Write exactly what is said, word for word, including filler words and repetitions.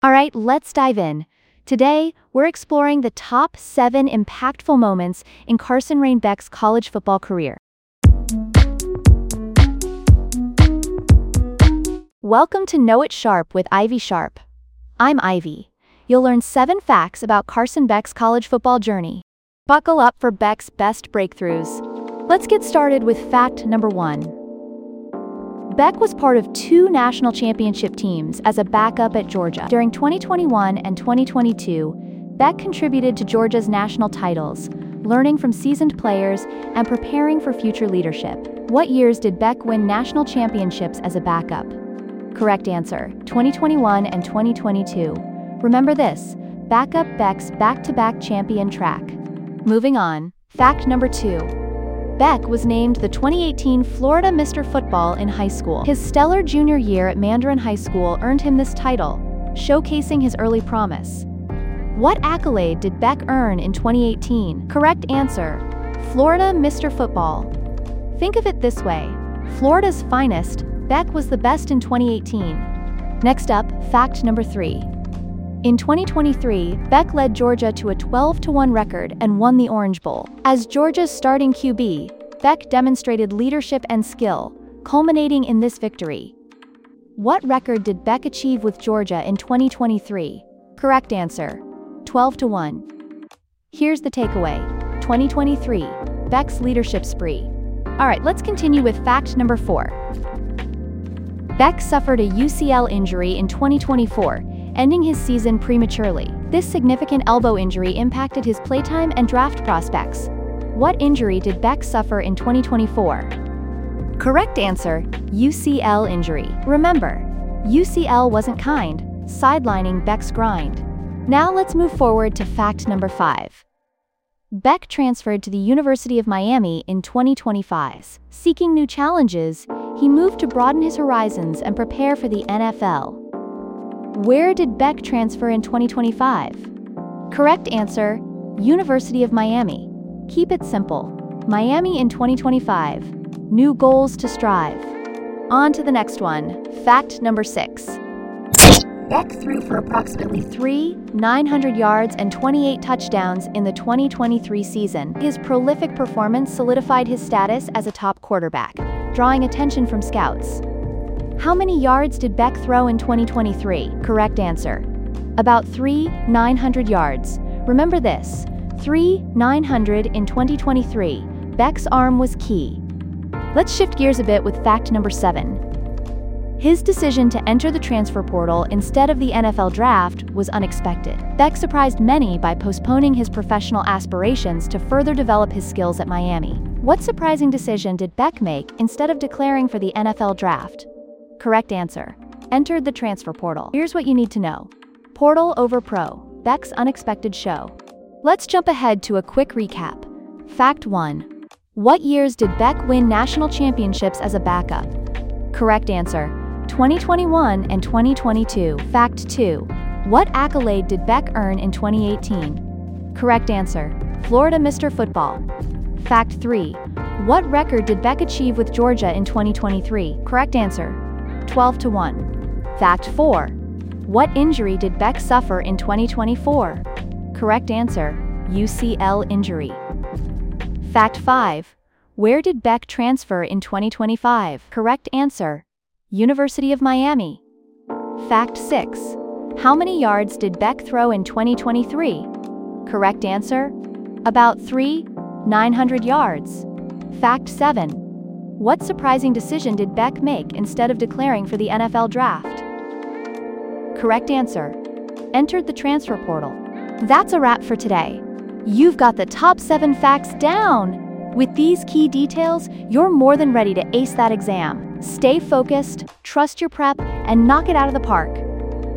Alright, let's dive in. Today, we're exploring the top seven impactful moments in Carson Rayne Beck's college football career. Welcome to Know It Sharp with Ivy Sharp. I'm Ivy. You'll learn seven facts about Carson Beck's college football journey. Buckle up for Beck's best breakthroughs. Let's get started with fact number one. Beck was part of two national championship teams as a backup at Georgia. During twenty twenty-one and twenty twenty-two, Beck contributed to Georgia's national titles, learning from seasoned players and preparing for future leadership. What years did Beck win national championships as a backup? Correct answer, twenty twenty-one and twenty twenty-two. Remember this, backup Beck's back-to-back champion track. Moving on, fact number two. Beck was named the twenty eighteen Florida Mister Football in high school. His stellar junior year at Mandarin High School earned him this title, showcasing his early promise. What accolade did Beck earn in twenty eighteen? Correct answer, Florida Mister Football. Think of it this way, Florida's finest, Beck was the best in twenty eighteen. Next up, fact number three. In twenty twenty-three, Beck led Georgia to a twelve to one record and won the Orange Bowl. As Georgia's starting Q B, Beck demonstrated leadership and skill, culminating in this victory. What record did Beck achieve with Georgia in twenty twenty-three? Correct answer, twelve to one. Here's the takeaway, twenty twenty-three, Beck's leadership spree. Alright, let's continue with fact number four. Beck suffered a U C L injury in twenty twenty-four, ending his season prematurely. This significant elbow injury impacted his playtime and draft prospects. What injury did Beck suffer in twenty twenty-four? Correct answer, U C L injury. Remember, U C L wasn't kind, sidelining Beck's grind. Now let's move forward to fact number five. Beck transferred to the University of Miami in twenty twenty-five. Seeking new challenges, he moved to broaden his horizons and prepare for the N F L. Where did Beck transfer in twenty twenty-five? Correct answer, University of Miami. Keep it simple. Miami in twenty twenty-five. New goals to strive. On to the next one. Fact number six. Beck threw for approximately three thousand nine hundred yards and twenty-eight touchdowns in the twenty twenty-three season. His prolific performance solidified his status as a top quarterback, drawing attention from scouts. How many yards did Beck throw in twenty twenty-three? Correct answer, about three thousand nine hundred yards. Remember this, three thousand nine hundred in twenty twenty-three. Beck's arm was key. Let's shift gears a bit with fact number seven. His decision to enter the transfer portal instead of the N F L draft was unexpected. Beck surprised many by postponing his professional aspirations to further develop his skills at Miami. What surprising decision did Beck make instead of declaring for the N F L draft? Correct answer, entered the transfer portal. Here's what you need to know. Portal over pro, Beck's unexpected show. Let's jump ahead to a quick recap. Fact one. What years did Beck win national championships as a backup? Correct answer, twenty twenty-one and twenty twenty-two. Fact two. What accolade did Beck earn in twenty eighteen? Correct answer, Florida Mister Football. Fact three. What record did Beck achieve with Georgia in twenty twenty-three? Correct answer, twelve to one. Fact four. What injury did Beck suffer in twenty twenty-four? Correct answer, U C L injury. Fact five. Where did Beck transfer in twenty twenty-five? Correct answer, University of Miami. Fact six. How many yards did Beck throw in twenty twenty-three? Correct answer, about three thousand nine hundred yards. Fact seven. What surprising decision did Beck make instead of declaring for the N F L draft? Correct answer, entered the transfer portal. That's a wrap for today. You've got the top seven facts down. With these key details, you're more than ready to ace that exam. Stay focused, trust your prep, and knock it out of the park.